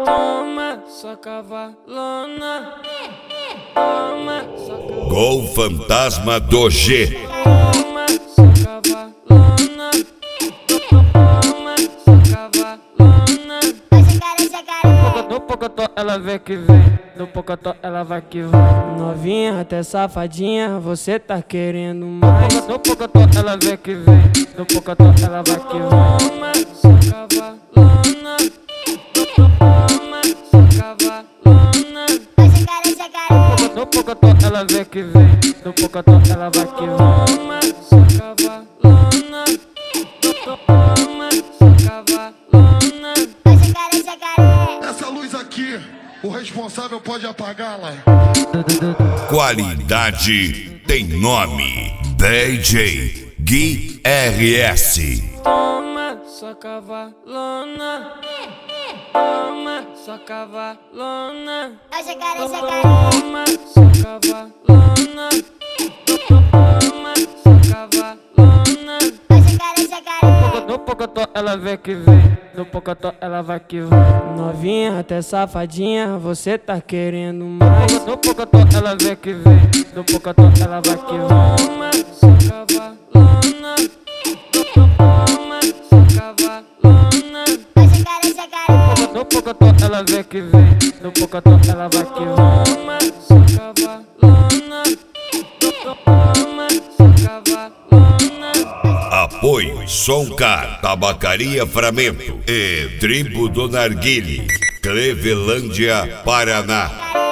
Toma, sua cavalona. Toma, sua cavalona. Gol Fantasma do G. Toma, sua cavalona. Toma, sua cavalona. No pocotó ela vem que vem. No pocotó ela vai que vai. Novinha, até safadinha, você tá querendo mais. No pocotó ela vem que vem. No pocotó ela vai que vai. Toma, sua cavalona. Toma, sua cavalona. No pocotó ela vem que vem. No pocotó ela vai que vai. Toma, sua cavalona. Toma, sua cavalona. Essa luz aqui, o responsável pode apagá-la. Qualidade tem nome. DJ Gui RS. Toma, sua cavalona. Toma, sua cavalona. Toma, sua cavalona. Toma, sua cavalona. No pocotó ela vem que vem. No pocotó ela vai que vai. Novinha, até safadinha, você tá querendo mais. No pocotó ela vem que vem. No pocotó ela vai que vai. Toma, sua cavalona. Toma, sua cavalona. No pocotó ela vem que vem. No pocotó ela vai que vai. Toma, sua cavalona. Toma, sua cavalona. Apoio Soncar, Tabacaria Framento e Tribo do Narguile, Clevelândia, Paraná.